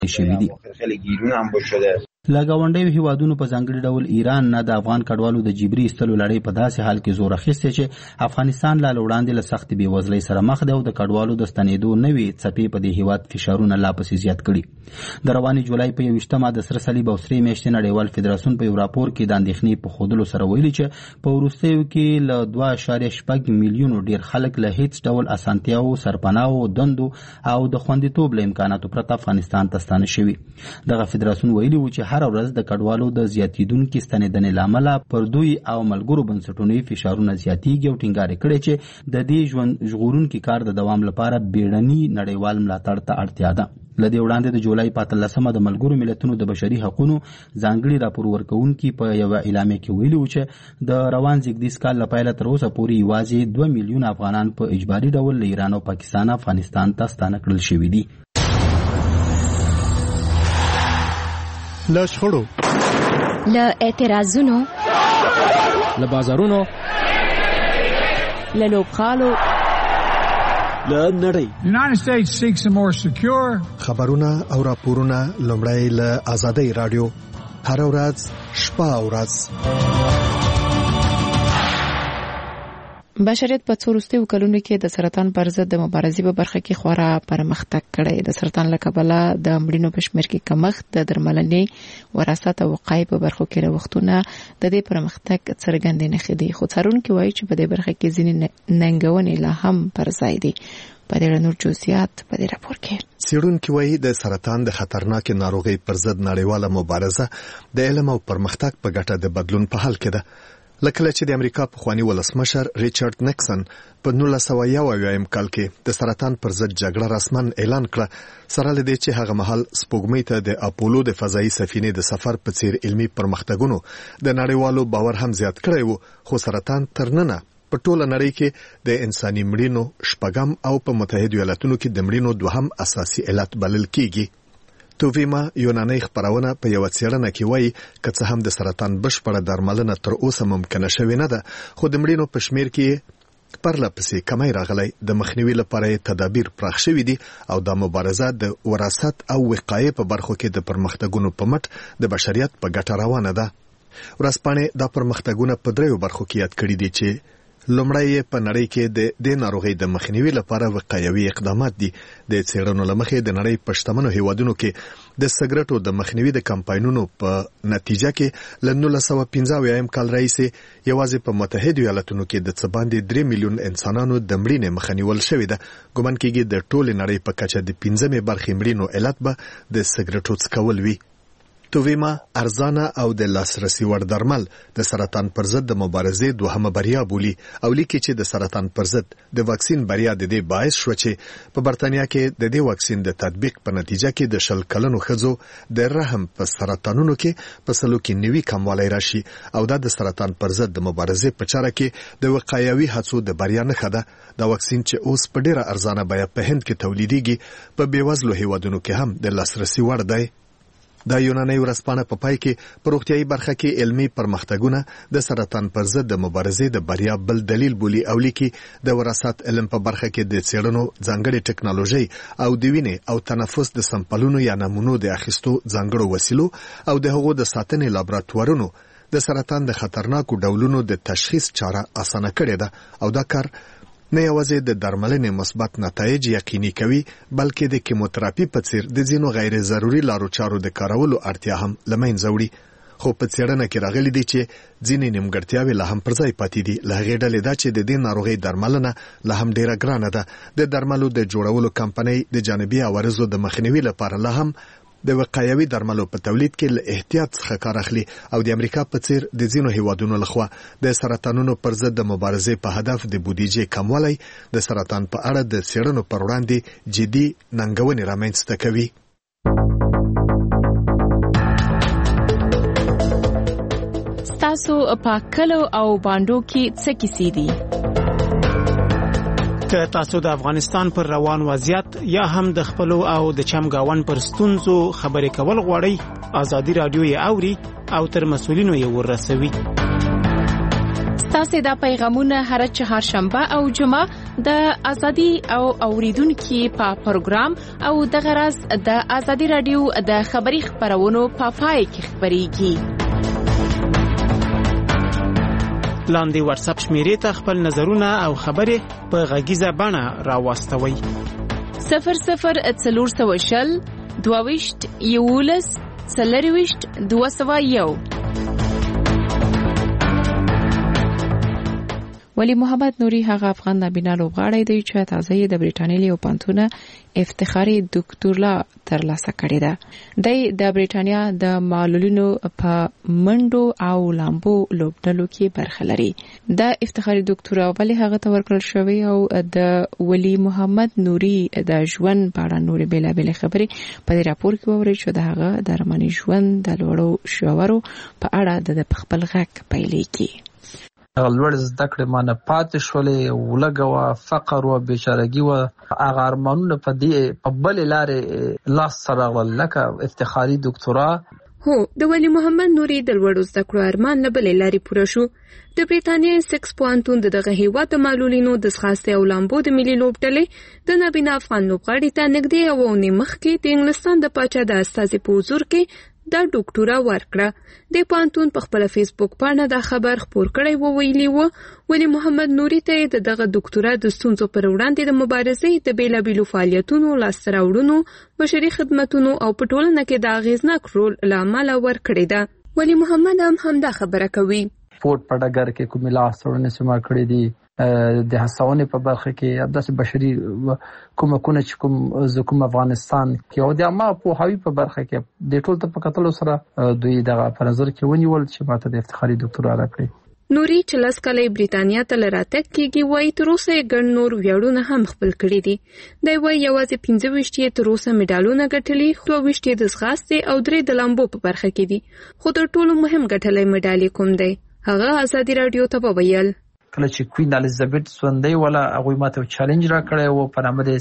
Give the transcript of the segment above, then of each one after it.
شوي دي. له ګاونډیو هیوادونو په ځانګړي ډول ایران نه د افغان کډوالو د جبري ایستلو لړۍ په داسې حال کې زور اخیستی چې افغانستان لا وړاندې له سختې بېوزلۍ سره مخ دی او د کډوالو د ستنېدو نوې څپې په دې هیواد فشارونه لا پسې زیات کړي. د روانې جولای په 21مه د سره صلیب او سرې میاشتې نړیوال فدراسیون په یو راپور کې د اندېښنې په ښودلو سره ویلي چې په وروستیو کې له 2.6 میلیونو ډېر خلک له هیڅ ډول اسانتیاو، سرپناهو، دندو او د خوندیتوب له امکاناتو پرته افغانستان ته ستانه شوي. دغه فدراسیون ویلي و چې هر ورځ د کډوالو د زیاتیدونکو ستنېدنې له امله پر دوی او ملګرو بنسټونو فشارونه زیاتیږي او ټینګار کړي چې د دې ژوند ژغورونکي کار د دوام لپاره بیړني نړیوال ملاتړ ته اړتیا ده. لدې وړاندې د جولای په 13مه د ملګرو ملتونو د بشري حقوقو ځانګړي راپور ورکوونکي په یو اعلامیه کې ویلي و چې د روان زیږدیز کال له پیله تر اوسه پورې یوازې 2 میلیون افغانان په اجباري ډول له ایران او پاکستان افغانستان ته ستانه کړل شوي دي. له شخړو، له اعتراضونو، له بازارونو، له لوبغالو، له نړۍ. United States seeks a more secure. خبرونه او راپورونه لومړی له آزادۍ رادیو هر ورځ شپه او ورځ. بشریت په څو وروستیو کلونو کې د سرطان پر ضد د مبارزې په برخه کې خورا پرمختګ کړی. د سرطان له کبله د مړینو په شمېر کې کمښت، د درملنې، وراثت او وقایې په برخو کې نوښتونه د دې پرمختګ څرګندې نښې دي. خو څارونکي وایي چې په دې برخه کې ځینې ننګونې لا هم پر ځای دي. په دې نور جزئیات په دې راپور کې څېړونکي وایي د سرطان د خطرناک ناروغۍ پر ضد نړیواله مبارزه د علم او پرمختګ په ګټه د بدلون په حال کې ده. لکه چې د امریکا پخوانی ولسمشر ریچارډ نیکسن په 1991 کال کې د سرطان پر ضد جګړه رسمن اعلان کړه، سره له دې چې هغه مهال سپوږمۍ ته د اپولو د فضایي سفینې د سفر په څیر علمي پرمختګونو د نړیوالو باور هم زیات کړی وو. خو سرطان تر ننه په ټوله نړۍ کې د انساني مړینو شپږم او په متحده ایالاتونو کې د مړینو دوهم اساسي علت بلل کیږي. توویما یوناني خبرونه په یو څېړنه کې وایي که څه هم د سرطان بشپړه درملنه تر اوسه ممکنه شوې نه ده، خو د مړینو په شمېر کې پرلپسې کمی راغلی. د مخنیوي لپاره تدابیر پراخ شوي دي او د مبارزه د وراثت او وقایې په برخو کې د پرمختګونو په مټ د بشریت په ګټه روانه ده. ورځپاڼې دا پرمختګونه په دریو برخو کې یاد کړي دي چې لومړی په نړۍ کې د ناروغۍ د مخنیوي لپاره وقایوي اقدامات دي. د څېړنو لمخې د نړۍ په شتمنو هیوادونو کې د سګرټو د مخنیوي د کمپاینونو په نتیجه کې له 1995 کال راهیسې یوازې په متحده ایالاتونو کې د څه باندې 3 میلیون انسانانو د مړینې مخه نیول شوې ده. ګومان کېږي د ټولې نړۍ په کچه د 15مې برخې مړینو علت به د سګرټو څکول وي. توویما ارزانه او د لاسرسي وړ درمل د سرطان پر ضد د مبارزې دوهمه بریا بولي او لیکي چې د سرطان پر ضد د واکسین بریا د دې باعث شو چې په برتانیا کې د دې واکسین د تطبیق په نتیجه کې د 10 کلنو ښځو د رحم په سرطانونو کې په سلو کې نوي کموالی راشي او دا د سرطان پر ضد د مبارزې په چاره کې د وقایوي هڅو د بریا نښه ده. دا واکسین چې اوس په ډیره ارزانه بیه په هند کې تولیدېږي په بیوزلو هیوادونو کې هم د لاسرسي وړ دی. د یوناني ورځپاڼه په پای کې په روغتیايي برخه کې علمي پرمختګونه د سرطان پر ضد د مبارزې د بریا بل دلیل بولي او لیکي د وراثت علم په برخه کې د څېړنو ځانګړي ټکنالوژي او د وینې او تنفس د سمپلونو یا نمونو د اخیستو ځانګړو وسیلو او د هغو د ساتنې لابراتوارونو د سرطان د خطرناکو ډولونو د تشخیص چاره اسانه کړې ده او دا کار نه یوازې د درملنې مثبت نتایج یقیني کوي بلکې د کیموتراپي په څیر د ځینو غیر ضروري لارو چارو د کارولو اړتیا هم له منځه وړي. خو په څېړنه کې راغلي دي چې ځینې نیمګړتیاوې لا هم پر ځای پاتې دي. له هغې ډلې دا چې د دې ناروغۍ درملنه لا هم ډیره ګرانه ده. د درملو د جوړولو کمپنۍ د جانبي عوارضو د مخنیوي لپاره لا هم د وقایوي درملو په تولید کې له احتیاط څخه کار اخلي او د امریکا په څیر د ځینو هیوادونو لخوا د سرطانونو پر ضد د مبارزې په هدف د بودیجې کموالی د سرطان په اړه د څېړنو پر وړاندې جدي ننګونې رامنځته کوي. ستاسو په کلو او باندو کې څه کیسې دي؟ که تاسو د افغانستان پر روان وضعیت یا هم د خپلو او د چمګاون پر ستونزو خبرې کول غواړئ، آزادي رادیو یې اوري او تر مسؤلینو یې ورسوي. تاسو د پیغامونه هر چهارشنبه او جمعه د ازادي او اوریدونکو په پروګرام او د غرض د ازادي رادیو د خبري خبرونو په پای کې خبريږي. لاندې واتس اپ شمیرې ته خپل نظرونه او خبرې په غږیزه بڼه راوستوي. 0040 22 یولس سلریوشت 201. ولی محمد نوري هغه افغان نابینا لوبغاړی دی چې تازه د برېټانیا یو پانتونه افتخاري ډاکټورلا ترلاسه کړې ده. د برېټانیا د معلولینو په منډو او لامبو لوبډلو کې برخه لري. د افتخاري ډاکټورا ولی هغه ته ورکړل شوی او د ولی محمد نوري د ژوند په اړه نور بیلابل خبرې په دې راپور کې ووري چې د هغه د رمنی ژوند د لوړو شاورو په اړه د خپل غږ پیلې کی. لوړ زده کړې مانه پاتې شولې ولګوا فقر او بیچارهګي او هغه ارمانونه په دې په بل لارې لاس سره لکه افتخاري ډاکټورا. هو د ولی محمد نوري د لوړ زده کړو ارمان نه بل لارې پوره شو. د برېټانیا 6 پوانتون دغه هیواد د معلولینو د ځغاستې او لامبو د ملي لوبډلې د نابینا افغان لوبغاړي ته نږدې او مخ کې د انګلستان د پاچا د استازي په حضور کې دا ډاکټورا ورکړه. د پانتون په خپل فیسبوک باندې دا خبر خپور کړی و ویلي و ولی محمد نوري ته دغه ډاکټورا د ستونزو پر وړاندې د مبارزې د بیلابیلو فعالیتونو لاسته راوړنو بشري خدماتونو او په ټولنه کې د اغیزناک رول لامل ورکړی ده. ولی محمد هم دا خبره کوي. سپورت په ډګر کې کومه لاسته راوړنې سم کړې دي د هڅونې په برخه کې د بشري کومکونه چې کوم افغانستان کې او د عامه پوهاوی په برخه کې د ټول ته په کتلو سره دوی دغه په نظر کې ونیول چې ماته د افتخاري ډاکټورا راکړي. نوري چې لاس کله برېټانیا ته لراتک کېږي وای تر اوسه ګڼ نور ویاړونه هم خپل کړي دي. دی وای یوازې 15 تر اوسه میډالونه ګټلي، 22 د ځغاستې او 3 د لامبو په برخه کې دي. خو تر ټولو مهم ګټلې میډالي کوم دی؟ هغه ازادي رادیو ته وویل. کله چې کوین الیزابت سوندۍ ولا هغه ماته چیلنج را کړی و په نامه د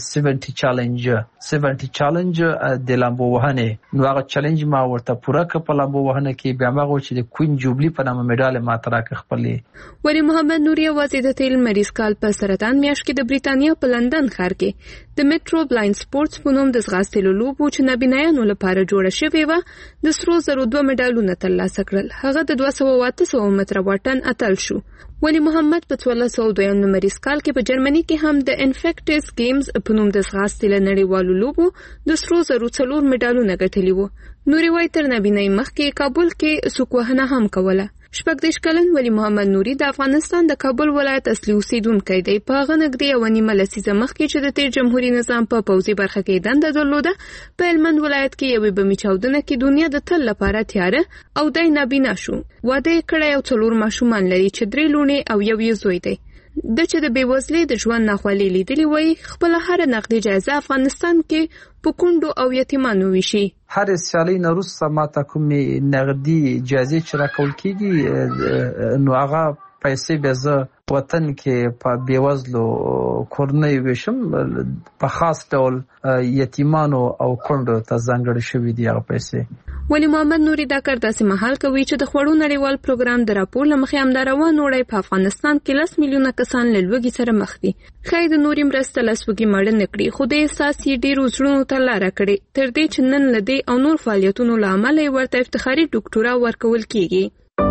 70 چیلنج د لامبو وهنې. نو هغه چیلنج ما ورته پوره کړ په لامبو وهنه کې. بیا هغه چې د کوین جوبلی په نامه میډال ماته راکړ خپلې. ولی محمد نوري وازی د تیل مریض کال په سرطان میاشت کې د برېټانیا په لندن ښار کې د میټرو بلایند سپورتس په نوم د ځغاستې لوبو چې نابینایانو لپاره جوړه شوې و د سرو زرو 2 میډالونه ترلاسه کړل. هغه د 200 متره واټن اتل شو. ولی محمد په 1402 نمبر کال کې په جرمني کې هم د انفیکټس گیمز په نوم د ځغاستې لنړیوالو لوبو د سرو زرو 4 میډالونه ګټلي وو. نوري وای تر نابینای مخکې کابل کې سوکوهنه هم کوله. 14 کلن ولی محمد نوري د افغانستان د کابل ولایت اصلي اوسیدونکی دی. په هغه نږدې 1.5 لسیزه مخکې چې د تیر جمهوریت نظام په پوځي برخه کې دنده درلوده په هلمند ولایت کې یوې بمي چاودنه کې دنیا د تل لپاره تیاره او د نابینا شو. واده کړی او 4 ماشومان لري چې 3 لوڼې او یو زوی دی. د چې د بیوزلۍ د ژوند ناخوالې لیدلې وای خپل هر نقدي جایزه افغانستان کې په کونډو او یتیمانو وشي. هر سیالي نه وروسته ماته کومې نقدي جایزې چې راکول کیږي نو هغه پیسې به زه وطن کې په بیوزلو کورنۍ وشم په خاص ډول یتیمانو او کونډو ته ځانګړې شوې دي هغه پیسې. ولی محمد نوري دا کار داسې مهال کوي چې د خوړو نړیوال پروګرام د راپور لمخې هم دا روان وړي په افغانستان کې 10 میلیونه کسان له لوږې سره مخ دي. خیر د نوري مرسته لسوږي مړ نه کړي خو د احساس یې ډیر وزړونو ته لار کړي تر دې چې نن لدی او نور فعالیتونو لامل ورته افتخاري ډاکټورا ورکول کیږي.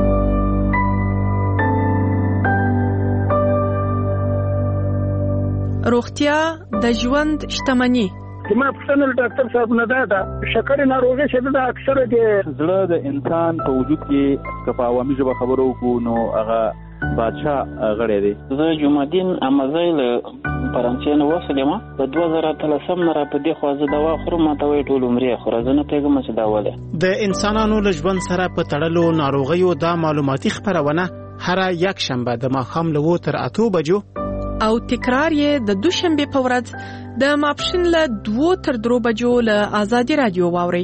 روغتیا د ژوند شتمنی. ما پښتنه ډاکټر صاحب نه دا شکر ناروغي شته د اکثره د زړه د انسان په وجود کې کفا عوامي ژبه خبرو کو نو هغه بادشاہ غړی دی. زه جمعدین امازایل فرانسې نه وسلم په 2013 نه را په دې خوازه دوا خورم ته وی ټول عمرې خورزنه پیغام چې دا وله. د انسانانو له ژوند سره په تړلو ناروغیو د معلوماتي خبرونه هر یک شنبه د ماښام له 8 تر 8 بجو او تکرار یې د دوشنبه په ورځ د ماپښین له 2 تر 3 بجو له ازادي رادیو واوري.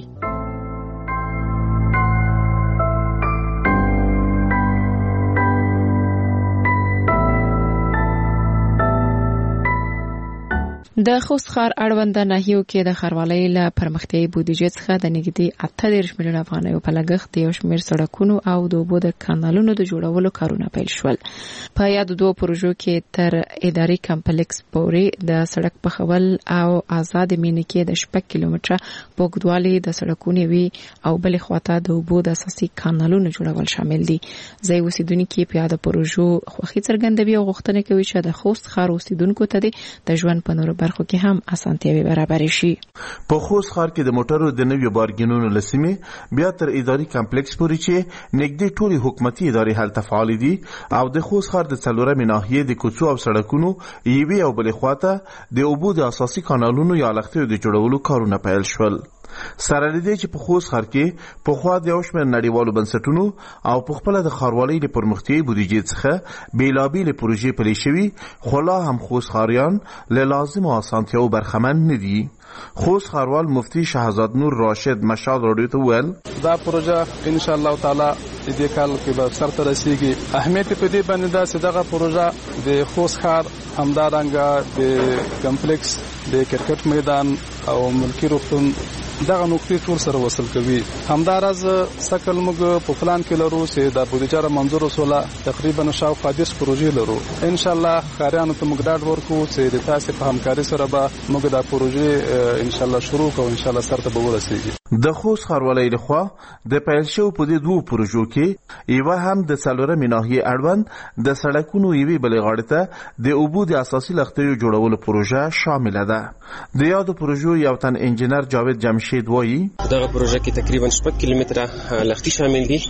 د خوست ښار اړوند ناحیو کې د ښاروالۍ له پرمختیایي بودیجې څخه د نږدې 38 میلیون افغانیو په لګښت د یو شمېر سړکونو او د اوبو د کانالونو د جوړولو کارونه پیل شول. په یادو دوه پروژو کې تر اداري کمپلیکس پورې د سړک پخول او آزاد مینې کې د 6 کیلومتره په اوږدوالي د سړکونو وی او بل خواته د اوبو د اساسي کانالونو جوړول شامل دي. ځای اوسیدونکو په یاد پروژو خوښي څرګندوي او غوښتنه کوي چې د خوست ښار اوسیدونکو ته د ژوند په نورو برخو کې هم اسانتیاوي برابر شي. په خوست ښار کې د موټرو د نویو بارګینونو لسمې بیا تر اداري کمپلیکس پورې چې نږدې ټولي حکومتي ادارې هلته فعال دي او د خوست ښار د څلورمې ناحیې د کوڅو او سړکونو یوې او بلې خواته د اوبو د اساسي کانالونو یا لښتیو د جوړولو کارونه پیل شول. سره لدې چې په خوست ښار کې په خوا د یو شمېر نړیوالو بنسټونو او په خپله د ښاروالۍ د پرمختیایي بودیجې څخه بېلابېلې پروژې پلې شوي خو لا هم خوست ښاریان له لازمو اسانتیاوو برخمن نه دي. خوست ښاروال مفتي شهزاد نور راشد مشال راډیو ته وویل دا پروژه ان شاء الله تعالی دې کال کې به سرته رسیږي. اهمیت په دې باندې دا چې دغه پروژه د خوست ښار همدارنګه د کمپلیکس د کرکټ میدان او ملکی روغتون دغه نقطې ټول سره وصل کوي. همدارز سکل موږ په پلان کې لرو چې د بودیجه منظور وسوله تقریبا شاوخوا 10 پروژې لرو. ان شاء الله ښاریانو ته موږ ډاډ ورکو چې د تاسو په همکاري سره به موږ دا پروژې ان شاء الله شروع کوو، ان شاء الله سرته به ورسیږي. د خوست ښاروالۍ لخوا د پیل شوو په دې دوه پروژو کې یوه هم د څلورمې ناحیې اړوند د سړکونو یوې بلې غاړې ته د اوبو د اساسي لښتیو جوړولو پروژه شامله ده. د یادو پروژو یو تن انجینر جاوید جمشید وایي دغه پروژه کې تقریبا 6 کیلومتره لښتي شامل دي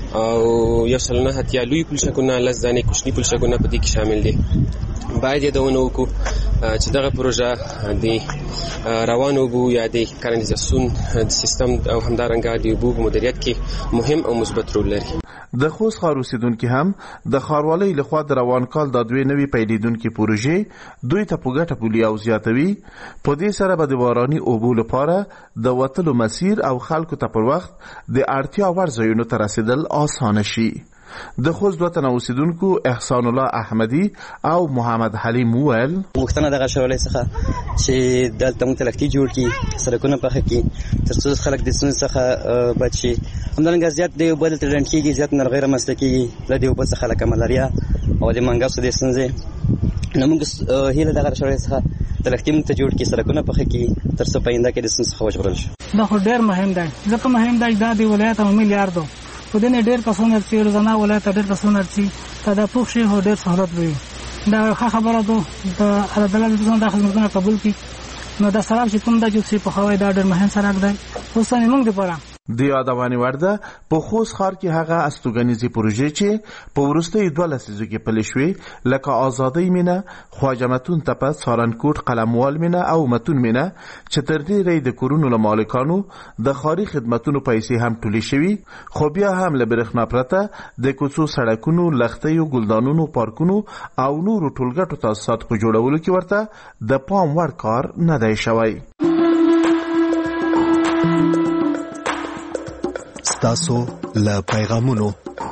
او یو سلنه هتیا لوی پلشکونه لزانې کوچني پلشکونه په دې کې شامل دي. باید یادونه وکړو چې دغه پروژه د روان اوبو یا د کانالیزاسیون سیستم او همدارنګه د اوبو مدیریت کې مهم او مثبت رول لري. د خوست ښار اوسیدونکي هم د ښاروالۍ لخوا د روان کال د دوی نوي پیلېدونکي پروژې دوی ته په ګټه بولي او زیاتوي. په دې سره به د باراني اوبو لپاره د وتلو مسیر او خلکو ته پر وخت د اړتیا وړ ځایونو ته رسیدل اسانه شي. د خوست دوه تنه اوسیدونکو احسان الله احمدي او محمد حلیم وویل غوښتنه دغه ښاروالۍ څخه چې دلته موږ ته لښتي جوړ کړي، سړکونه پاخه کړي تر څو خلک د ستونزو څخه بچ شي. همدارنګه زیات د اوبو دلته ډنډ کېږي، زیات ناروغۍ رامنځته کېږي له دې اوبو څخه لکه ملاریا او د منګسو د ستونزې. نو موږ هیله دغه ښاروالۍ څخه د لښتي موږ ته جوړ کړي، سړکونه پاخه کړي تر څو په آینده کې د ستونزو څخه وژغورل شي. دا خو ډېر مهم دی ځکه مهم دی دا د ولایت او میلیارډو په دې نه ډېر کسونه چې روزانه ولایت ډېر کسونه چې دا پوښ شي هو ډېر سہولت وي. دا خبره ده د عدالت د څنګه خدمتونه قبول کړي. نو دا سړک چې کوم د جوړ په خوای دا ډېر مهم سړک دی اوس موږ لپاره د یادونې وړ ده. په خوست ښار کې هغه استوګنیزې پروژې چې په وروستیو 2 لسیزو کې پلې شوې لکه آزادۍ مینه، خواجه متون تپه، سارنکوټ، قلموال مینه او متون مینه چې تر ډېره د کورونو له مالکانو د ښاري خدمتونو پیسې هم ټولې شوي، خو بیا هم له برېښنا پرته د کوڅو، سړکونو، لښتیو، ګلدانونو، پارکونو او نورو ټولګټو تاسیساتو په جوړولو کې ورته د پام وړ کار نه دی شوی. تاسو له پیغامونو.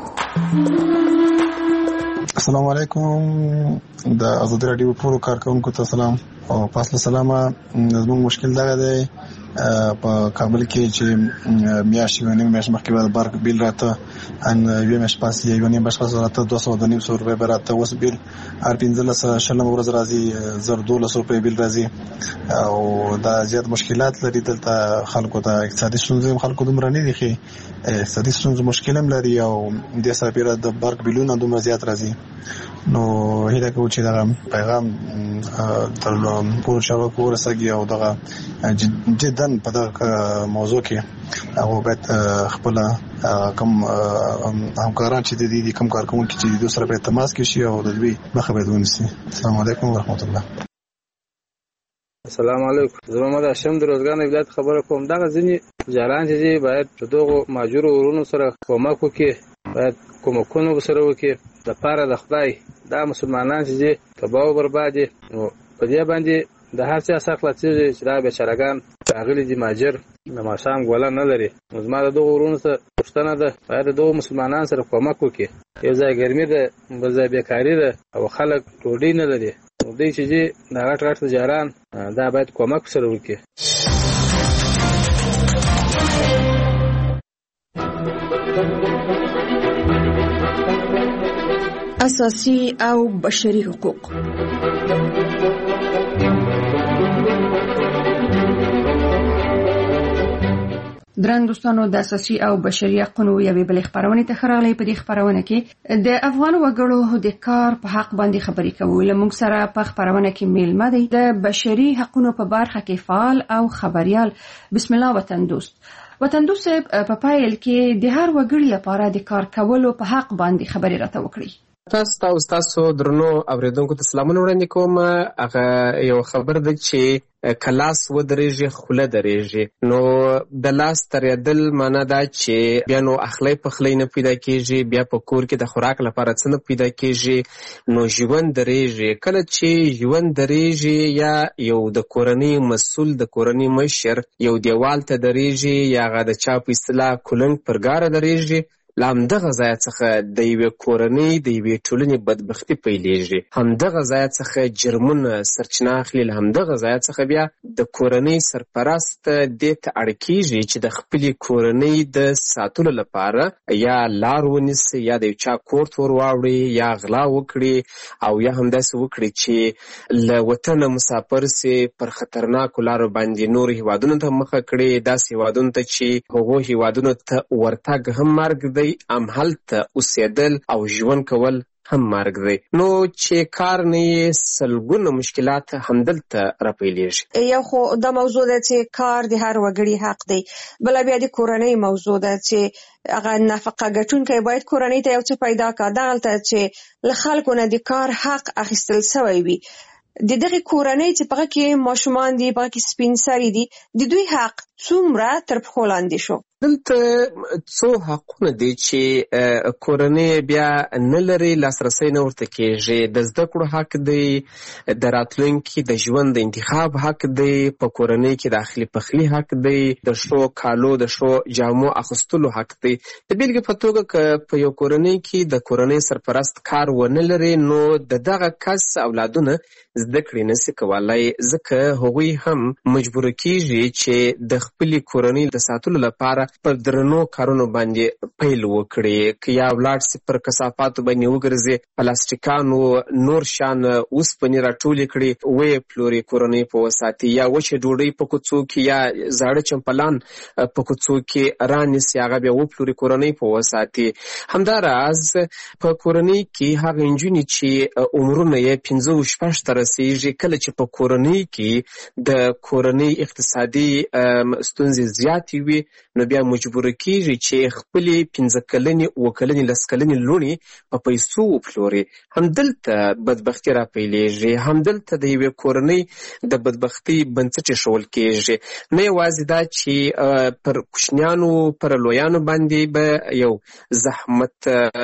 السلام علیکم د ازادي رادیو ټول کارکونکو ته سلام او پاسله سلام. زموږ مشکل دا دی په کابل کې چې میاشت مخکې د بارک بیل راته ان یو مش پاس یو نیم بش پاس راته 200 روپے راته اوس بیل ار 15 شلم ورځ راځي 1200 روپے بیل راځي او دا زیات مشکلات لري. دلته خلکو ته اقتصادي ستونزې خلکو دومره نه دي چې اقتصادي ستونزې مشکل هم لري او د سره د بارک بیلونه دومره زیات راځي. نو هیله کوم چې دا پیغام تر ټول شبکو ورسېږي او دا جدا په دغه موضوع کې هغه باید خپل کوم همکاران چې د دې کوم کارکونکو چې د سره په تماس کې شي او د دوی مخه باید ونیسي. السلام علیکم ورحمت الله. السلام علیکم. زه محمد هاشم د روزګان ولایت خبره کوم. دا ځینې جاران چې باید دغه ماجور ورونو سره کومک وکړي، باید کومکونه سره وکړي د پاره د خدای. دا مسلمانان چې تباہ او برباد دي نو په دې باندې د هر څه اصل چې دا بیچارهګان اغلی دي ماجر د ماشام ګوله نه لري. نو زما د دغه ورونو سره پښتنه ده باید دغه مسلمانان سره کومک وکړي. یو ځای ګرمي ده، بل ځای بیکاری ده او خلک ډوډۍ نه لري. دوی چې د غټ تجاران دا باید کومک سره وکړي. اساسي او بشري حقوق. درنګ دوستانو، د اساسي او بشري حقوقو یوې بلې خبرونه ته خراغلي. په دې خبرونه کې د افغان وګړو د کار په حق باندې خبرې کوو. لمونږ سره په خبرونه کې میلمه دی د بشري حقوقو په برخه کې فعال او خبريال بسم الله وطن دوست. وطن دوست په پایل کې د هر وګړي لپاره د کار کولو په حق باندې خبرې راته وکړي. تاسو درنو اوریدونکو ته سلامونه وړاندې کوم. هغه یو خبر ده چې کلاس ودرېږي خوله درېږي. نو د لاس ترېدل معنا دا چې بیا نو اخلی پخلی نه پیدا کېږي، بیا په کور کې د خوراک لپاره څه نه پیدا کېږي، نو ژوند درېږي. کله چې ژوند درېږي یا یو د کورنۍ مسؤل د کورنۍ مشر یو دیوال ته درېږي یا هغه د چا په اصطلاح کولنګ پر ګاره درېږي، له همدغه ځای څخه د یوې کورنۍ د یوې ټولنې بدبختي پیلېږي. همدغه ځای څخه جرمونه سرچینه اخلي. له همدغه ځای څخه بیا د کورنۍ سرپرست دې ته اړ کېږي چې د خپلې کورنۍ د ساتلو لپاره یا لار ونیسي یا د یو چا کور ته ور واوړي یا غلا وکړي او یا همداسې وکړي چې له وطنه مسافر سي پر خطرناکو لارو باندې نورو هیوادونو ته مخه کړي، داسې هیوادونو ته چې هغو هیوادونو ته ورتګ هم مرګ دی، هم هلته اوسېدل او ژوند کول هم مرګ دی. نو چې کار نه یې سلګونه مشکلات همدلته راپیلېږي. یو خو دا موضوع ده چې کار د هر وګړي حق دی، بل بیا د کورنۍ موضوع ده چې هغه نفقه ګټونکی باید کورنۍ ته یو څه پیدا کړي. دغلته چې له خلکو نه د کار حق اخیستل سوی وي، د دغه کورنۍ چې په کې ماشومان دي، په کې سپین سري دي، د دوی حق څومره تر پښو لاندې شو. دلته څو حقونه دي چې کورنۍ بیا نه لري، لاسرسی نه ورته کېږي. د زده کړو حق دی، د راتلونکي د ژوند د انتخاب حق دی، په کورنۍ کې د اخلي پخلي حق دی، د ښو کالو د ښو جامو اخیستلو حق دی. د بیلګې په توګه که په یو کورنۍ کې د کورنۍ سرپرست کار ونه لري، نو د دغه کس اولادونه زده کړې نشي کولای، ځکه هغوی هم مجبور کېږي چې د خپلې کورنۍ د ساتلو لپاره پر درنو کارونو باندې پیل وکړي. که یا ولاړ سي پر کثافاتو باندې وګرځي، پلاستیکانو نور شان اوسپنې راټولې کړي ویې پلوري کورنۍ په وساتي، یا وچې ډوډۍ په کوڅو کې یا زاړه چمپلان په کوڅو کې رانیسي، هغه بیا وپلوري کورنۍ په وساتي. همداراز په کورنۍ کې هغه نجونې چې عمرونه یې 15-16 ته رسېږي، کله چې په کورنۍ کې د کورنۍ اقتصادي ستونزې زیاتې وي، نو بیا مجبور کېږي چې خپلې 15 کلنې 7 کلنې 10 کلنې لوڼې په پیسو وپلوري. همدلته بدبختي راپیلېږي، همدلته د یوې کورنۍ د بدبختۍ بنسټ ایښودل کېږي. نه یوازې دا چې پر کوچنیانو پر لویانو باندې به یو زحمت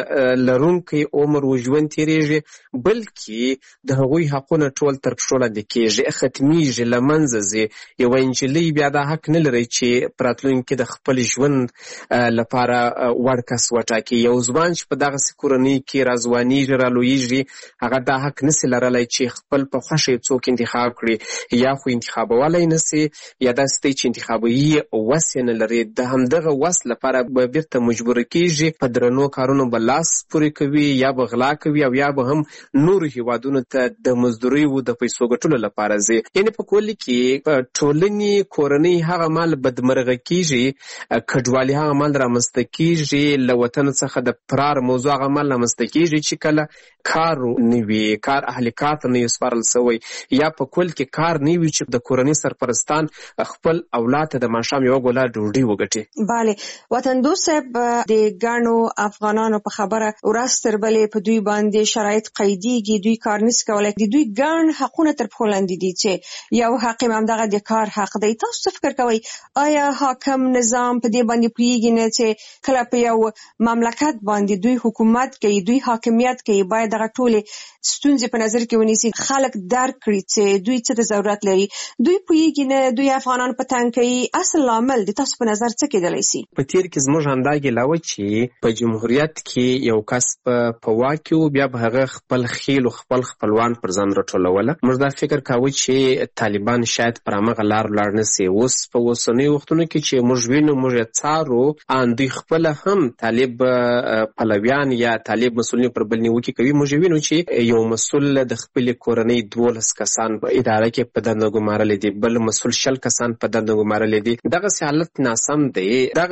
لرونکی عمر و ژوند تېرېږي، بلکې د هغوی حقونه ټول تر پښو لاندې کېږي، ختمیږي، له منځه ځي. یوه نجلۍ بیا دا حق نه لري چې په راتلونکي د خپل ژوند لپاره وړ کس وټاکي. یو ځوان چې په دغسې کورنۍ کې راځوانېږي، رالویېږي، هغه دا حق نسي لرلی چې خپل په خوښه یې څوک انتخاب کړي، یا خو انتخابولی نسي، یا داسې دی چې انتخابوي وس یې نه لري. د همدغه وس لپاره به بیرته مجبور کېږي، په درنو کارونو به لاس پورې کوي، یا به غلا کوي، او یا به هم نورو هیوادونو ته د مزدورۍ و د پیسو ګټلو لپاره ځي. یعنې په کلي کې په ټولنې کورنۍ هغه مال بدمرغه کېږي، کډوالي هغه مال رامنځته کېږي، له وطن څخه د فرار موضوع هغه مال رامنځته کېږي چې کله کار نه وي، کار اهل کار ته نه وي سپارل سوی، یا په کل کې کار نه وي چې د کورنۍ سرپرستان خپل اولاد ته د ماښام یوه ګوله ډوډۍ وګټي. بله، وطن دوست صاحب د ګڼو افغانانو په خبره ورځ تر بلې په دوی باندې شرایط قیدېږي، دوی کار نشي کولی، د دوی ګڼ حقونه تر پښو لاندې دي چې یو حق یې همدغه د کار حق دی. تاسو څه فکر کوئ وای آیا حاکم نظام په دې باندې پوهیږي نه چې کله په یو مملکت باندې دوی حکومت کوي، دوی حاکمیت کوي، باید دغه ټولې ستونزې په نظر کې ونیسي، خلک درک کړي چې دوی څه د ضرورت لري. دوی پوهیږي نه دوی افغانان په تنګ کوي. اصل لامل د تاسو په نظر څه کېدلی شي؟ په تیر کې زموږ همدا ګیله وه چې په جمهوریت کې یو کس په واک کې و، بیا به هغه خپل خیل او خپل خپلوان پر ځان راټولوله. موږ دا فکر کاوه چې طالبان شاید پر همغه لار ولاړ نه سي. اوس په اوسنیو وختونو کې چې موږ وینو، موږ یې څارو، ان دوی خپله هم طالب پلویان یا طالب مسؤلین پر بل نیوکې کوي. موږ وینو چې یو مسؤل د خپلې کورنۍ 12 کسان په اداره کې په دنده ګمارلي دي، بل مسؤل 60 کسان په دنده ګمارلي دي. دغسې حالت ناسم دی.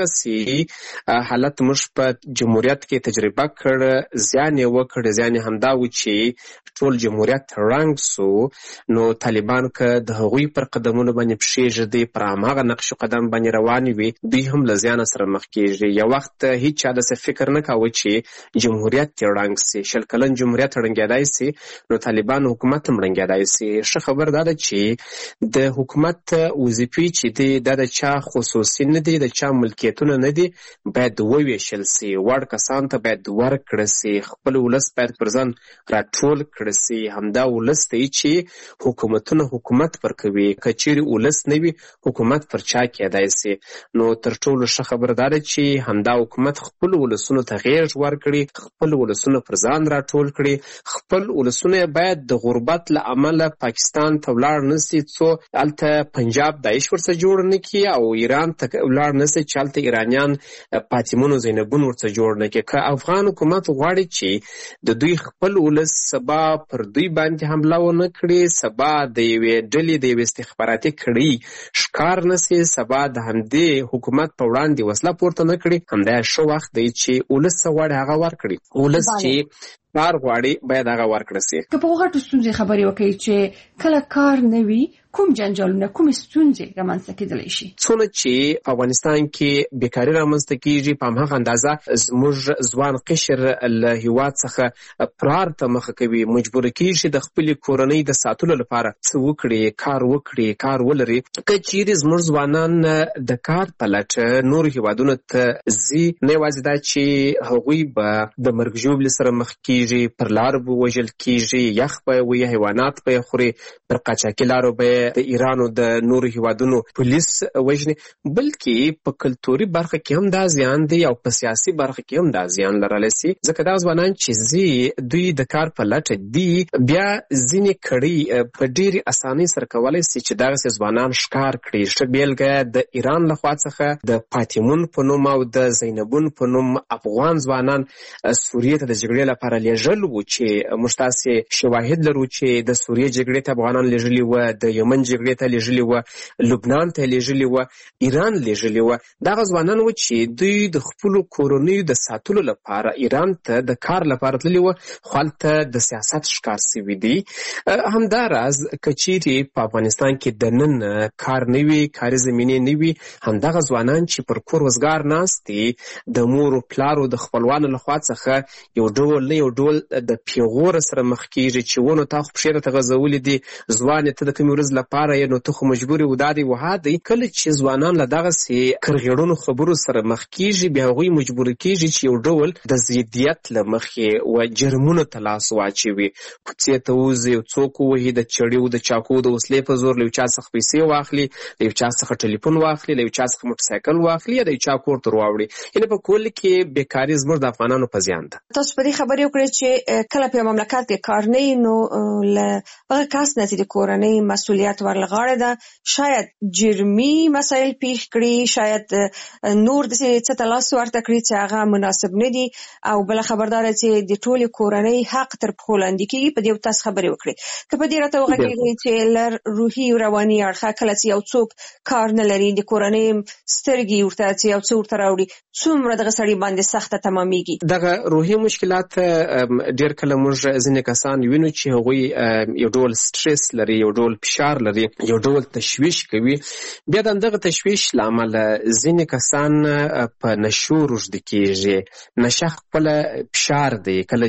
دغسې حالت موږ په جمهوریت کې تجربه کړ، زیان یې وکړ. زیان یې همدا و چې ټول جمهوریت ړنګ سو. نو طالبان که د هغوی پر قدمونو باندې پښې ږدي، پر هماغه نقش قدم باندې روانې وي، دوی هم له زیانه سره مخ کېږي. یو وخت هیڅ چا داسې فکر نه کاوه چې جمهوریت یې ړنګ سي. 20 کلن جمهوریت ړنګېدای سي، نو طالبان حکومت هم ړنګېدای سي. ښه خبر دا ده چې د حکومت وظیفې چې دي دا د چا خصوصي نه دي، د چا ملکیتونه نه دي، باید وویشل سي. وړ کسان ته باید ورکړه سي. خپل ولس باید پر ځان راټول کړه سي. همدا ولس دی چې حکومتونه حکومت پر کوي. که چیرې ولس نه وي، حکومت پر چا کېدای سي. نو تر ټولو ښه خبر دا ده چې همدا حکومت خپل ولسونو ته غېږ ورکړي، خپل ولسونه پر ځان راټول کړي. خپل ولسونه باید د غربت له امله پاکستان ته ولاړ نه سي، څو هلته پنجاب داعش ورڅخه جوړ نه کړي، او ایران ته ولاړ نه سي چې هلته ایرانیان فاطمون او زینبون ورڅخه جوړ نه کړي. که افغان حکومت غواړي چې د دوی خپل ولس سبا پر دوی باندې حمله ونه کړي، سبا د یوې ډلې د یوې استخباراتي کړۍ ښکار نه سي، سبا د همدې حکومت په وړاندې وسله پورته نه کړي، همدا ښه وخت دی چې ولس څه غواړي هغه ورکړي. ولس چې کار غواړي باید هغه ورکړه سي. که په غټو ستونزې خبرې وکړي چې کله کار نه وي، کوم جنجالونه، کوم ستونزې رامنځته کېدلی شي؟ څونه چې په افغانستان کې بیکاري رامنځته کېږي، په هماغه اندازه زموږ ځوان قشر له هېواد څخه فرار ته مخه کوي، مجبوره کېږي د خپلې کورنۍ د ساتلو لپاره څه وکړي، کار وکړي، کار ولري. که چیرې زموږ ځوانان د کار په لټه نورو هېوادونو ته ځي، نه یوازې دا چې هغوی به د مرګ ژوبلې سره مخ کېږي، پر لارو به وژل کېږي، یخ به یې وي، حیوانات به یې خوري، پر قاچاقي لارو به یې د ایران او د نورو هیوادونو پولیس وژني، بلکې په کلتوري برخه کې هم دا زیان دی او په سیاسي برخه کې هم دا زیان لرلی سي. ځکه دا ځوانان چې ځي دوی د کار په لټه دي، بیا ځینې کړۍ په ډېرې اسانۍ سره کولی سي چې دغسې ځوانان ښکار کړي. ښه بېلګه د ایران لخوا څخه د فاطمون په نوم او د زینبون په نوم افغان ځوانان سوریې ته د جګړې لپاره لیږل وو، چې موږ تاسې شواهد لرو چې د سوریې جګړې ته افغانان لیږلي وه، د یمن جګړې ته لیږلي وه، لبنان ته لیږلي وه، ایران لیږلي وه. دغه ځوانان وو چې دوی د خپلو کورنیو د ساتلو لپاره ایران ته د کار لپاره تللي وه، خو هلته د سیاست ښکار سوي دي. همداراز که چیرې په افغانستان کې دننه کار نه وي، کاري زمینې نه وي، همدغه ځوانان چې پر کور وزګار ناست دي، د مور و پلارو د خپلوانو لخوا څخه یو ډول نه یو ډول د پیغور سره مخ کېږي چې ونه تا خو پښې راته غځولي دي، ځوانې ته د کومې ورځ لپاره یې نو ته خو مجبور یې دا دی وها دی. کله چې ځوانان له دغسې کرغېړنو خبرو سره مخ کېږي، بیا هغوی مجبور کېږي چې یو ډول د ضدیت له مخې و جرمونو ته لاس واچوي، کوڅې ته ووځي، یو څوک ووهي، د چړیو د چاقو د وسلې په زور له یو چا څخه پیسې واخلي، له یو چا څخه ټلیفون واخلي، له یو چا څخه موټرسایکل واخلي، یا د یو چا کور ته راوړي. یعنې په کل کې بېکاري زموږ د افغانانو په زیان ده. تاسو په دې خبرې وکړئ چې کله په مملکت کې کار نه وي، نو له هغه کس نه چې د کورنۍ مسؤلیت ورلغاړه ده، شاید جرمي مسایل پیښ کړي، شاید نور داسې څه ته لاس ورته کړي چې هغه مناسب نه دي، او بله خبرداره چې د ټولې کورنۍ حق تر پښو لاندې کېږي. په دې تاسو خبرې وکړئ. که په دې راته وغږېږئ چې له روحي رواني اړخه کله چې یو څوک کار نه لري، د کورنۍ سترګې ورته چې یو څه ورته راوړي، څومره دغه سړي باندې سخته تمامېږي. دغه روحي مشکلات ډېر کله موږ ځینې کسان وینو چې هغوی یو ډول سټرس لري، یو ډول فشار کار لري یو ډول تشویش کوي. بیا دغه تشویش له امله ځینې کسان په نشو روږدي کېږي. نشه خپله فشار دی. کله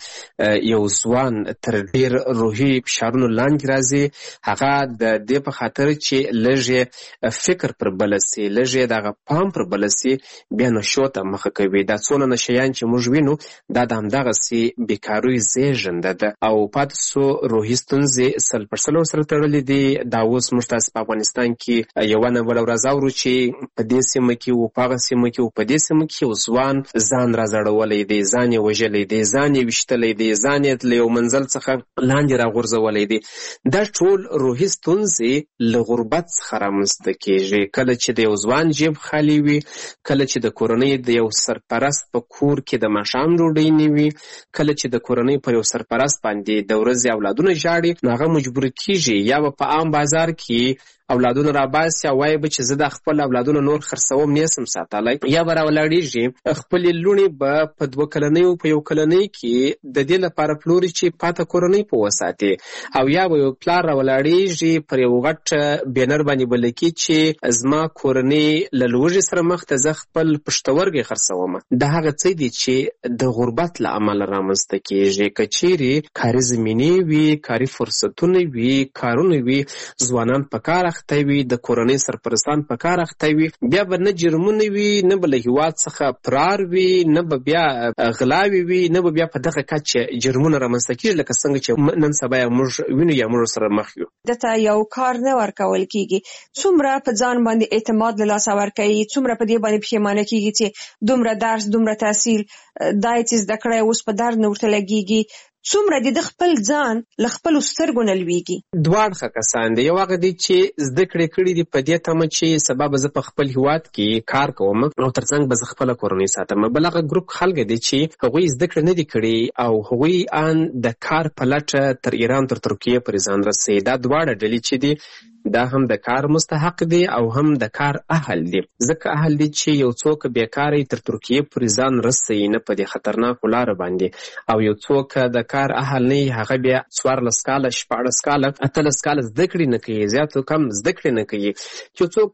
چې یو ځوان تر ډېر روحي فشارونو لاندې راځي هغه د دې په خاطر چې لږ فکر پر بله سي، لږ دغه پام پر بله سي، بیا نشو ته مخه کوي. دا څونه نشیان چې موږ وینو دا د همدغسې بیکاروي زیږنده ده او پاتې سو روحي ستونزې 100% سره تړلې دي. دا اوس موږ تاسو په افغانستان کې یوه نه بله ورځ اورو چې په دې سیمه کې و، په هغه سیمه کې و، په دې سیمه کې یو ځوان ځان رازړولی دی، ځان یې وژلی دی، ځان یې ویشتلی دی، ځان یې له یو منزل څخه لاندې راغورځولی دی. دا ټول روحي ستونزې له غربت څخه رامنځته کېږي. کله چې د یو ځوان جیب خالي وي، کله چې د کورنۍ د یو سرپرست په کور کې د ماښام ډوډۍ نه وي، کله چې د کورنۍ پر یو سرپرست باندې د ورځې اولادونه ژاړي، نو هغه مجبور کېږي یا به په عام بازار کې اولادونه راباسي او وایي به چې زه د خپل اولادونه نور خرڅوم نه سم ساتلی، یا به راولاړېږي خپلې لوڼې به په 2 کلنۍ په 1 کلنۍ کې د دې لپاره پلوري چې پاته کورنۍ په وساتي، او یا به یو پلار راولاړېږي پر یو غټ بینر باندې به لیکي چې زما کورنۍ له لوږې سره مخ ته، زه خپل پښتورګی خرڅوم. دا هغه څه دي چې د غربت له امله رامنځته کېږي. که چیرې کاري زمینې وي، کاري فرصتونه وي، کارونه وي، ځوانان په کار اخته وي، د کورنۍ سرپرستان په کار اخته وي، بیا به نه جرمونه وي، نه به له هېواد څخه فرار وي، نه به بیا غلاوې وي، نه به بیا په دغه کچه جرمونه رامنځته کېږي لکه څنګه چې نن سبا موږ وینو یا موږ سره مخ یو. دته یو کار نه ورکول کېږي. څومره په ځان باندې اعتماد له لاسه ورکوي، څومره په دې باندې پښیمانه کېږي چې دومره درس، دومره تحصیل، دا یې چې زده کړی اوس په درد نه ورته لګېږي، څومره د خپل ځان له خپلو سترګو نه لوېږي. دواړه کسان دي. یو هغه دی چې زده کړې کړي دي په دې تمه چې سبا به زه په خپل هېواد کې کار کوم او تر څنګ به زه خپله کورنۍ ساتم. بل هغه ګروپ خلک دی چې هغوی زده کړې نه دي کړي او هغوی ان د کار په لټه تر ایران تر ترکیې پورې ځان رسوي. دا دواړه ډلې چې دي دا هم د کار مستحق دي او هم د کار اهل دي. ځکه اهل دي چې یو څوک بیکاره تر ترکیې پورې ځان رسوي نه په دې خطرناکو لارو باندې، او یو څوک د کار اهل نه هغه بیا 14 کاله 16 کاله 18 کاله زده کړې نه کوي، زیات کم زده کړې نه کوي. یو څوک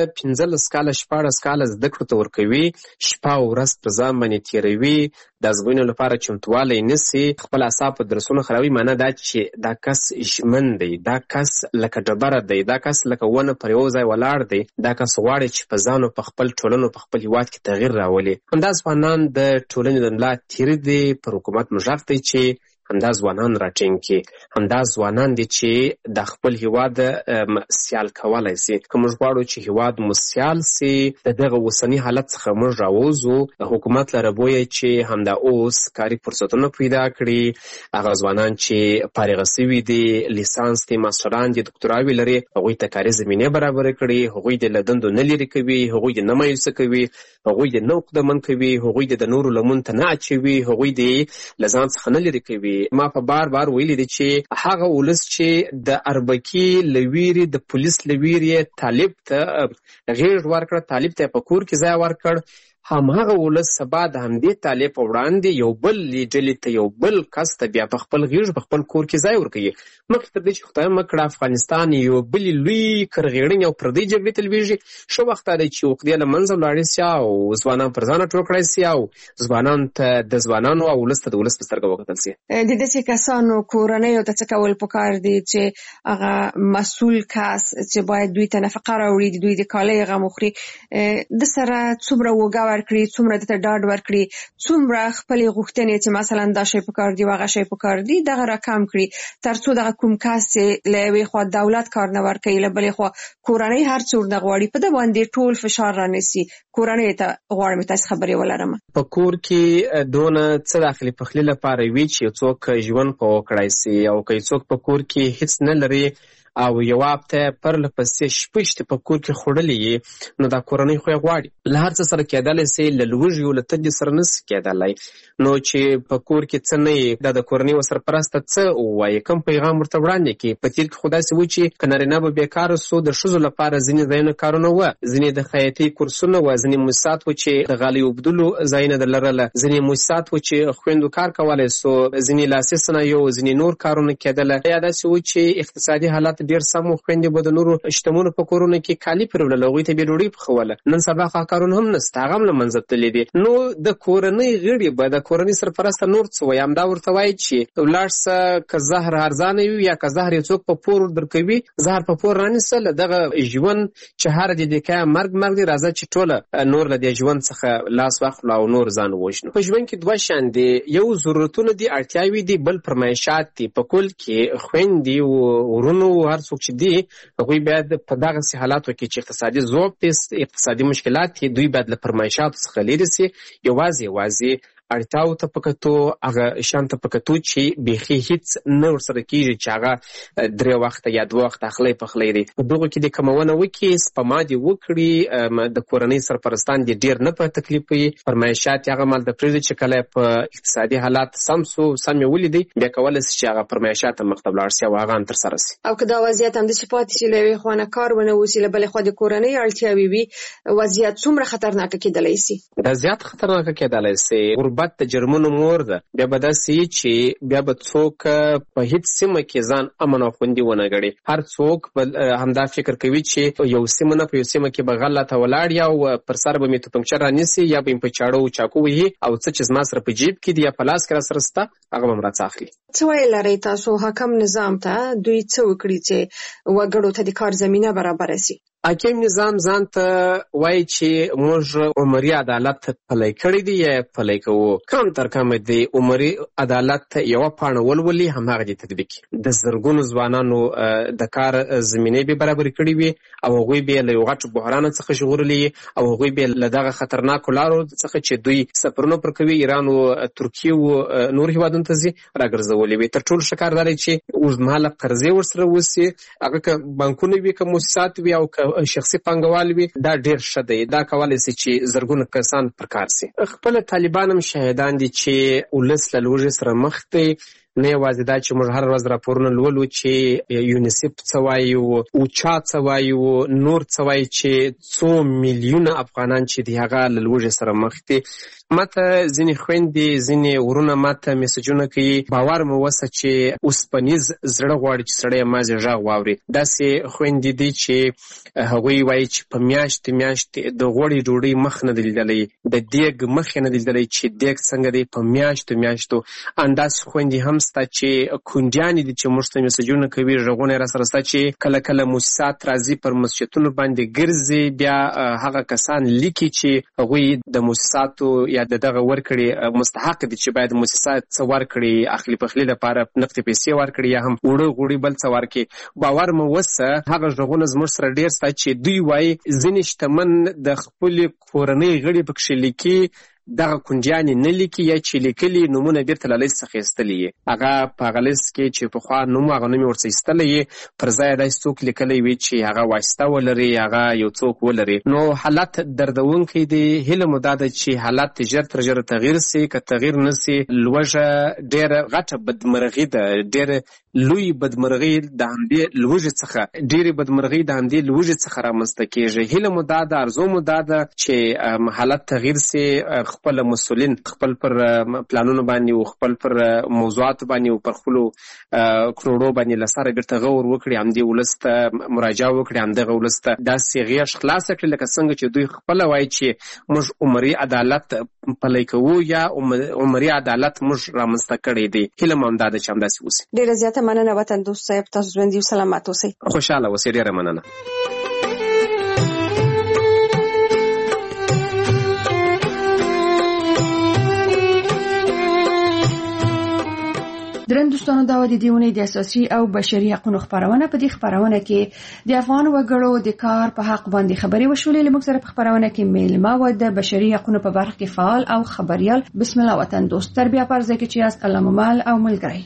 15 کاله 16 کاله زده کړو ته ورکوي، شپه او ورځ په ځان باندې تېروي، د ازموینو لپاره چمتوالی نیسي، خپل اعصاب په درسونو خرابوي. معنا دا چې دا کس ژمن دی، دا کس لکه ډبره دی، دا کس لکه ونه پر یو ځای ولاړ دی، دا کس غواړي چې په ځان او په خپل ټولنو په خپل هېواد کې تغییر راولي. همدا ځوانان د ټولنې د ملا تیر دي، پر حکومت مژغ دی چې همدا ځوانان راټینګ کړي. همدا ځوانان دي چې د خپل هېواد سیال کولی سي. که موږ غواړو چې هېواد مو سیال سي، د دغه اوسني حالت څخه موږ راووځو، حکومت لره بویه چې همدا اوس کاري فرصتونه پیدا کړي. هغه ځوانان چې فارغه سوي دي، لیسانس دي، ماسټران دي، دکتراوې لري، هغوی ته کاري زمینې برابره کړي، هغوی د له دندو نه لرې کوي، هغوی د نه مایوسه کوي، هغوی د نه عقدمن کوي، هغوی د نورو لمون ته نه اچوي، هغوی د له ځان څخه نه لرې کوي. ما په بار ویلي دي چې هغه ولس چې د اربکي له ویرې، د پولیس له ویرې طالب ته غېږ ورکړه، طالب ته په کور کې ځای ورکړ، هماغه ولس سبا د همدې طالب په وړاندې یو بل ډلې ته، یو بل کس ته بیا په خپل غېږ په خپل کور کې ځای ورکوي. مخکې تر دې چې خدای مه کړه افغانستان یو بلې لوی کرغېړنې او پردۍ جګړې ته لوېږي، ښه وخت دا دی چې عقدې له منځه ولاړې سي او ځوانان پر ځانه ټول کړی سي او ځوانانو ته د ځوانانو او ولس ته د ولس په سترګه وکتل سي. د داسې کسانو کورنیو ته څه کول پکار دي چې هغه مسؤل کس چې باید دوی ته نفقه راوړي، دوی د کالۍ غم وخوري، د سره څومره وږه ورکړي، څومره دته ډاډ ورکړي، څومره خپلې غوښتنې چې مثلا دا شی پکار دی هغه شی پکار دی دغه راکم کړي، تر څو دغه کوم کس له یوې خوا دولت کار نه ورکوي، له بلې خوا کورنۍ هر څوک نه غواړي په ده باندې ټول فشار رانیسي. کورنۍ ته غواړم تاسو خبرې ولرم. په کور کې دونه څه داخلي پخلي لپاره وي چې څوک ژوند په وکړای سي، او که څوک په کور کې هیڅ نه لري او یو هفته پرله پسې شپږ په کور کې خوړلې یې، نو دا کورنۍ خو یې غواړي. له هر څه سره کېدلی سي، له لوږې او له تندې سره نسي کېدلی. نو چې په کور کې څه نه یې، دا د کورنۍ سرپرسته څه ووایي، کوم پیغام ورته وړاندې کړي. په تېر کې خو داسې و چې که نارینه به بېکاره سو، د ښځو لپاره ځینې ځایونه کارونه وه، ځینې د خیاطۍ کورسونه وه، ځینې موسسات و چې د غالۍ اوبدلو ځایونه در لرله، ځینې موسسات و چې خویندو کار کولی سو، ځینې لاسي صنایع، ځینې نور کارونه کېدله. یا داسې و چې اقتصادي حالت ډیر سم خويندې به د نورو شتمنو په کورونو کې کالي پرولل، هغوی ته به ډوډۍ پخوله. نن سبا کارونه هم نشته، هغه هم له منځه تللي دي. نو د کورنۍ غړي به د کورنۍ سرپرسته نور څه وایي، همدا ورته وایي چې ولاړ شه، که زهر ارزانه وي یا که زهر یې څوک په پور درکوي، زهر په پور رانیسه، له دغه ژوند چې هر دې دی که مرګ دی، راځه چې ټوله نور له دې ژوند څخه لاس واخلو او نور ځان ووژنو. په ژوند کې دوه شیان دي، یو ضرورتونه دي، اړتیاوې دي، بل فرمایشات دي. په کل کې خویندې او ورونو هر څوک چې دي هغوی باید په دغسې حالاتو کې چې اقتصادي ضعف دي، اقتصادي مشکلات دي، دوی باید له فرمایشاتو څخه لرې سي، یوازې اړتیاو ته په کتو، هغه شیانو ته په کتو چې بیخي هیڅ نه ورسره کېږي چې هغه 3 وخته یا 2 وخته اخلی پخلی دی. په دغو کې د کمونه وکړي، سپما دې وکړي، د کورنۍ سرپرستان دې ډېر نه په تکلیف وي، فرمایشات هغه مال د پرېږدي چې کله په اقتصادي حالات سم یې ولیدي، بیا کولی شي چې هغه فرمایشات مخ ته ولاړ سي او هغه هم ترسره سي. او که دا وضعیت همداسې پاتې شي، له یوې خوا نه کار ونه وسي، له بلې خوا د کورنۍ اړتیاوې وي، وضعیت څومره خطرناکه کېدلی سي؟ دا زیات خطرناکه کېدلی سي. غربت د جرمونو مور ده. بیا به داسې چې بیا به څوک په هیڅ سیمه کې ځان امن او خوندي ونه ګڼي. هر څوک همدا فکر کوي چې یو سیمه نه په یو سیمه کې به غله ته ولاړ یا پر سر به مې توپنچه رانیسي یا به یې په چاړو چاقو وهي او څه چې زما سره په جیب کې دي یا په لاس کې را سره شته هغه به م راڅه اخلي. څه ویل لرئ تاسو حاکم نظام ته، دوی څه وکړي چې وګړو ته د کار زمینه برابره سي؟ حاکم نظام ځان ته وایي چې موږ عمري عدالت پلی کړی دی یا پلی کوو. کم تر کمه د عمري عدالت یوه پاڼه ولولي، هماغه دې تطبیق کړي. د زرګونو ځوانانو د کار زمینې به برابرې کړي وي او هغوی به له یو غټ بحران څخه ژغورلي او هغوی به له دغه خطرناکو لارو څخه چې دوی سفرونه پر کوي، ایران او ترکیې او نور هیوادونو ته ځي، راګرځولي وي. تر ټولو ښه کار دا دی چې اوږدمهاله قرضې ورسره وسي، هغه که بانکونه وي، که مؤسسات وي او که شخصي پانګوال وي، دا ډېر ښه دی. دا کولی شي چې زرګونه کسان پر کار سي. خپله طالبان هم شاهدان دي چې ولس له لوږې سره مخ دی. نه یوازې دا چې موږ هر ورځ راپورونه لولو چې یونیسف څه وایي، اوچا څه وایي، نور څه وایي چې 2 میلیونه افغانان چې دي هغه له لوږې سره مخ دي. ماته ځینې خویندې، ځینې ورونه ماته میسجونه کوي، باور مې وسه چې اوسپنیز زړه غواړي چې سړی یې مازې غږ واوري. داسې خویندې دي چې هغوی وایي چې په میاشتې د غوړې ډوډۍ مخ نه دی لیدلی، د دیګ مخ یې نه دی لیدلی چې دیګ څنګه دی، په میاشتو. انداسې خویندې هم سته چې کونډیانې دي چې موږ ته میسجونه کوي، غږونه یې راسره سته چې کله موسسات راځي، پر مسجدونو باندې ګرځي، بیا هغه کسان لیکي چې هغوی د موسساتو یا دغه ورکړي مستحق دي چې باید موسسات څه ورکړي، اخلي پخلي لپاره نقدې پیسې ورکړي یا هم وړه غوړي بل څه ورکړي. باور مې وسه هغه غږونه زموږ سره ډېر سته چې دوی وایي ځینې شتمن د خپلې کورنۍ غړي پکښې لیکي، دغه کونډیانې نه لیکي، یا چې لیکلي نومونه بېرته له لیست څخه ایستلي یې. هغه په هغه لیست کې چې پخوا نوم هغه نوم یې ورڅخه ایستلی یې، پر ځای یې داسې څوک لیکلی وي چې هغه واسطه ولري، هغه یو څوک ولري. نو حالت دردونکی دی. هیله مو دا ده چې حالات ژر تر ژره تغییر سي. که تغییر نه سي، لوږه ډېره غټه بدمرغي ده، ډېره لوی بدمرغي د همدې لوږې څخه، ډېرې بدمرغي د همدې لوږې څخه رامنځته کېږي. هیله مو دا ده، ارزو مو دا ده چې حالت تغییر سي، خپل مسؤلین خپل پر پلانونو باندې او خپل پر موضوعاتو باندې او پر خپلو کروڑو باندې له سره بیرته غور وکړي، همدې ولس ته مراجعه وکړي، همدغه ولس ته داسې غېږ خلاصه کړي لکه څنګه چې دوی خپله وایي چې موږ عمري عدالت پلی کوو یا عمري عدالت موږ رامنځته کړی دی. هیله مو همدا ده چې همداسې وسي. ډېره زیاته مننه وطن دوست صاحب، تاسو ژوندي او سلامت اوسئ. خوشحاله اوسئ. ډېره مننه. درن دوستانو، دا د دې ونې د اساسي او بشري حقوقو خبرونه. په دې خبرونه کې د افغان وګړو د کار په حق باندې خبري وشولې. لموږ سره په خبرونه کې میلمه و د بشري حقوقو په برخه کې فعال او خبريال. بسم الله وطن دوست، تربیه پرځه کې چې از الله ممال او ملګری.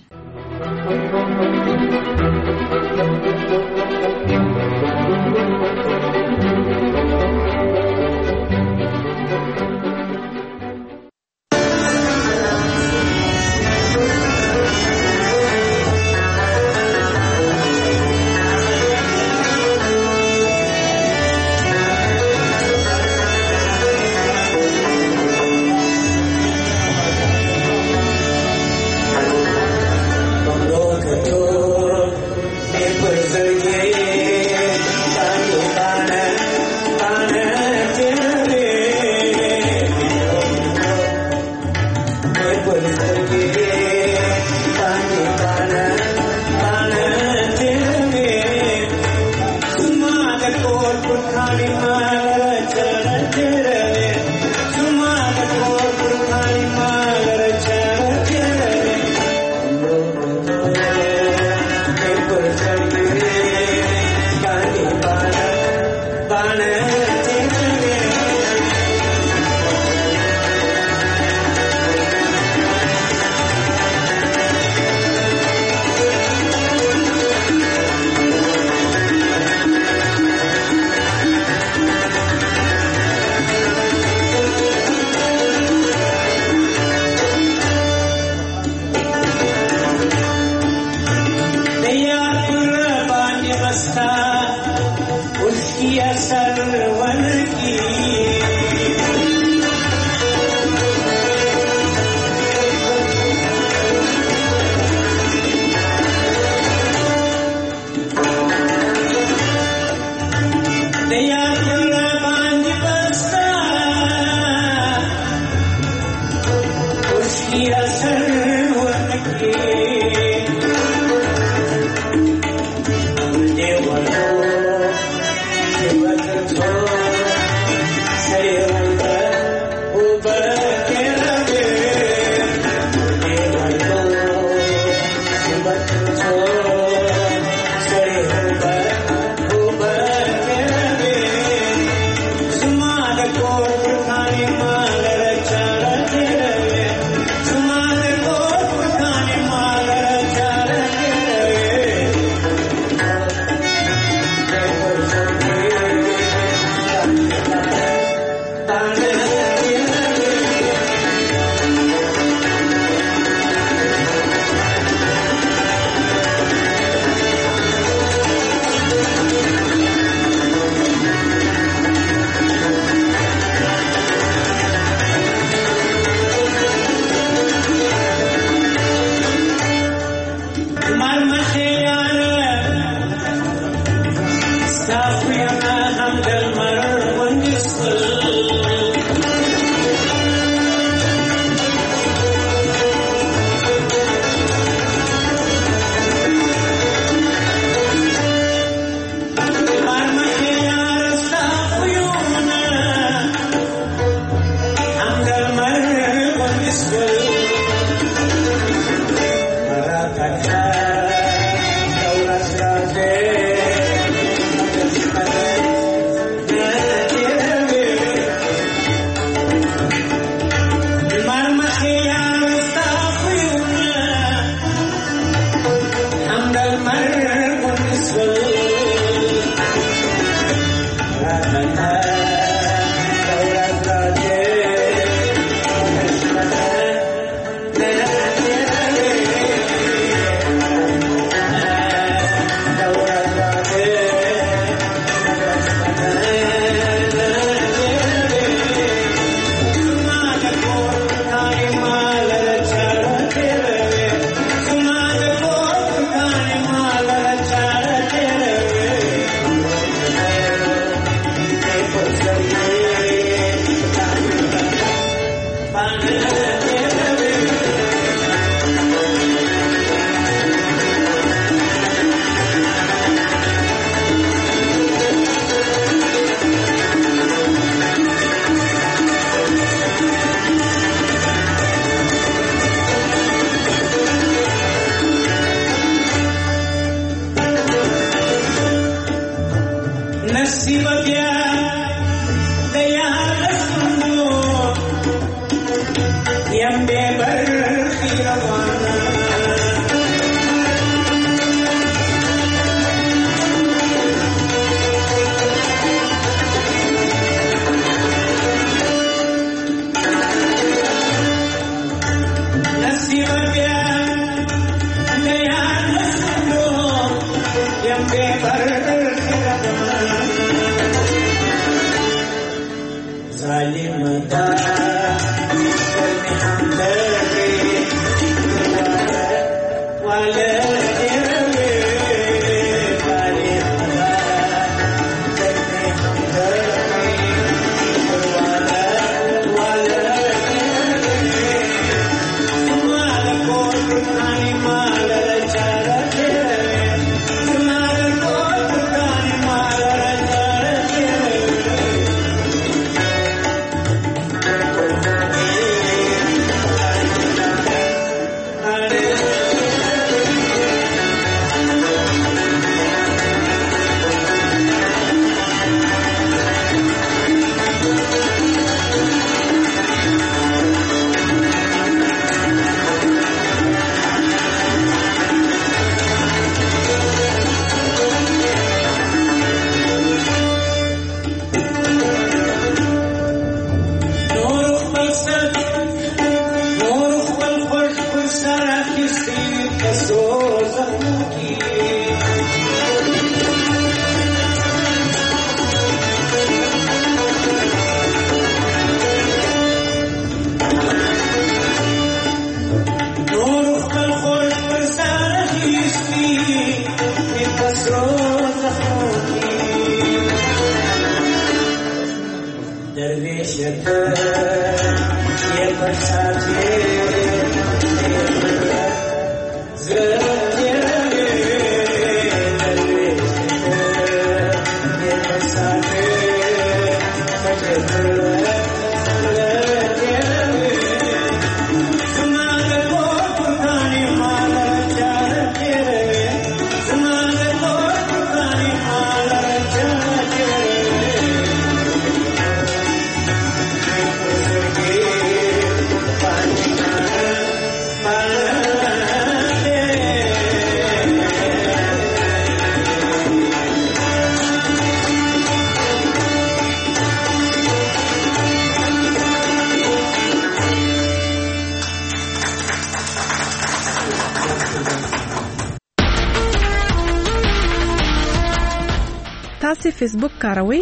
فیسبوک کاروئ؟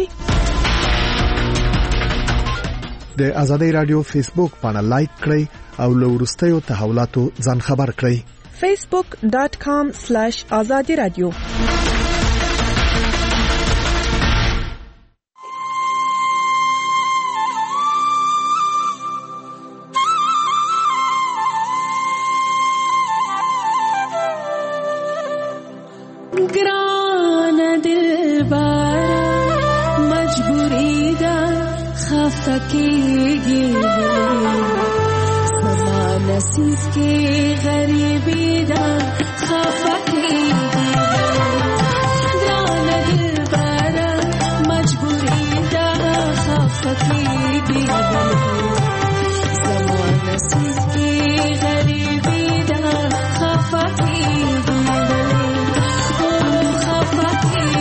د آزادۍ رادیو فیسبوک باندې لایک کړئ او له وروستیو تحولاتو ځان خبر کړئ. facebook.com/azadi radio. सकेगी समा नसीब के गरीबी दा खफा केगी दान दिल बारा मजबूरी दा खफा केगी समा नसीब के गरीबी दा खफा केगी खफा केगी.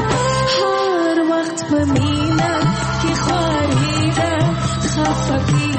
Fuck